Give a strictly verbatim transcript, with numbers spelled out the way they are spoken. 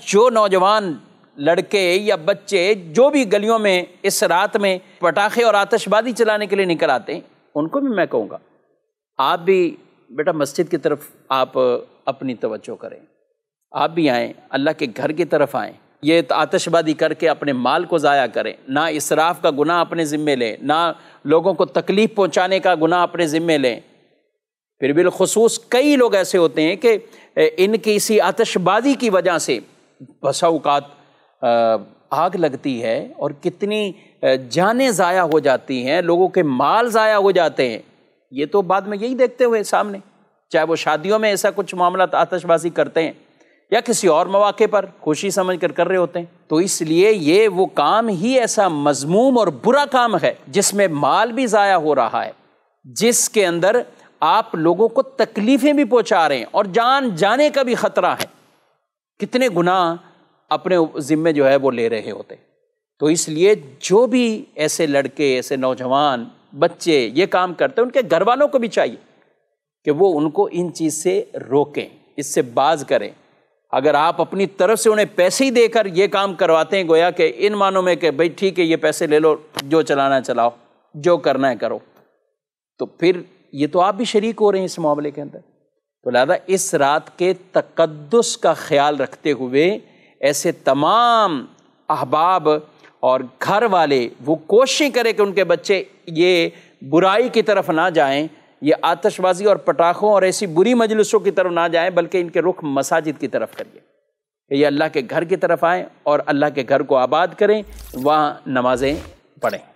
جو نوجوان لڑکے یا بچے جو بھی گلیوں میں اس رات میں پٹاخے اور آتش بازی چلانے کے لیے نکل آتے ہیں، ان کو بھی میں کہوں گا آپ بھی بیٹا مسجد کی طرف آپ اپنی توجہ کریں، آپ بھی آئیں، اللہ کے گھر کی طرف آئیں۔ یہ آتش بازی کر کے اپنے مال کو ضائع کریں، نہ اسراف کا گناہ اپنے ذمے لیں، نہ لوگوں کو تکلیف پہنچانے کا گناہ اپنے ذمے لیں۔ پھر بالخصوص کئی لوگ ایسے ہوتے ہیں کہ ان کی اسی آتش بازی کی وجہ سے بسا اوقات آگ لگتی ہے اور کتنی جانیں ضائع ہو جاتی ہیں، لوگوں کے مال ضائع ہو جاتے ہیں۔ یہ تو بعد میں یہی دیکھتے ہوئے سامنے، چاہے وہ شادیوں میں ایسا کچھ معاملات آتش بازی کرتے ہیں یا کسی اور مواقع پر خوشی سمجھ کر کر رہے ہوتے ہیں۔ تو اس لیے یہ وہ کام ہی ایسا مذموم اور برا کام ہے جس میں مال بھی ضائع ہو رہا ہے، جس کے اندر آپ لوگوں کو تکلیفیں بھی پہنچا رہے ہیں اور جان جانے کا بھی خطرہ ہے۔ کتنے گناہ اپنے ذمے جو ہے وہ لے رہے ہوتے۔ تو اس لیے جو بھی ایسے لڑکے، ایسے نوجوان بچے یہ کام کرتے ہیں، ان کے گھر والوں کو بھی چاہیے کہ وہ ان کو ان چیز سے روکیں، اس سے باز کریں۔ اگر آپ اپنی طرف سے انہیں پیسے ہی دے کر یہ کام کرواتے ہیں، گویا کہ ان معنوں میں کہ بھئی ٹھیک ہے یہ پیسے لے لو، جو چلانا چلاؤ، جو کرنا ہے کرو، تو پھر یہ تو آپ بھی شریک ہو رہے ہیں اس معاملے کے اندر۔ تو لہذا اس رات کے تقدس کا خیال رکھتے ہوئے ایسے تمام احباب اور گھر والے وہ کوشش کریں کہ ان کے بچے یہ برائی کی طرف نہ جائیں، یہ آتش بازی اور پٹاخوں اور ایسی بری مجلسوں کی طرف نہ جائیں، بلکہ ان کے رخ مساجد کی طرف کریے کہ یہ اللہ کے گھر کی طرف آئیں اور اللہ کے گھر کو آباد کریں، وہاں نمازیں پڑھیں۔